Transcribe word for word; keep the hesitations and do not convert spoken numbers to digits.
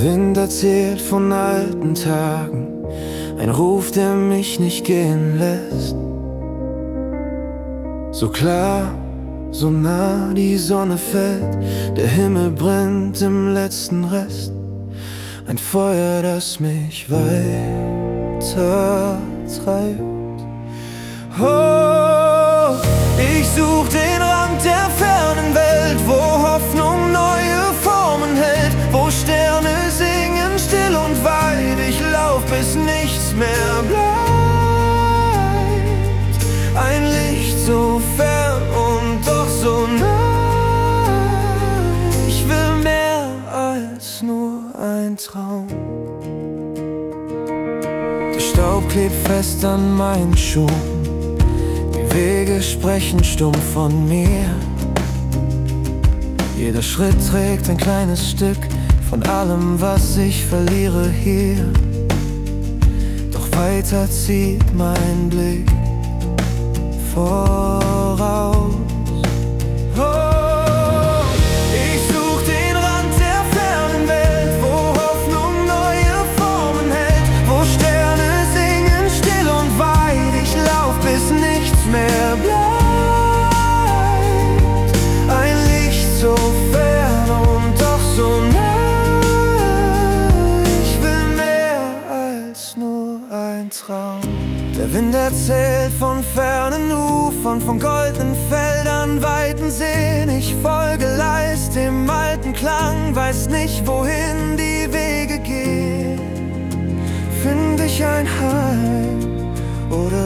Wind erzählt von alten Tagen, ein Ruf, der mich nicht gehen lässt. So klar, so nah die Sonne fällt, der Himmel brennt im letzten Rest. Ein Feuer, das mich weiter treibt. Oh, ich such den Rand der fernen Welt, wo Hoffnung neue Formen hält, wo Sterne singen still und weit. Ich lauf, bis nichts mehr bleibt. Ein Licht so fern und doch so nah. Ich will mehr als nur ein Traum. Der Staub klebt fest an meinen Schuhen, die Wege sprechen stumm von mir. Jeder Schritt trägt ein kleines Stück von allem, was ich verliere hier. Doch weiter zieht mein Blick voraus. Oh, ich such den Rand der fernen Welt, wo Hoffnung neue Formen hält, wo Sterne singen still und weit. Ich lauf, bis nichts mehr bleibt. Ein Licht so fern und doch so nah. Ich will mehr als nur ein Traum. Der Wind erzählt von fernen Ufern, von goldenen Feldern, weiten Seen. Ich folge leist dem alten Klang, weiß nicht, wohin die Wege gehen. Find ich ein Heim oder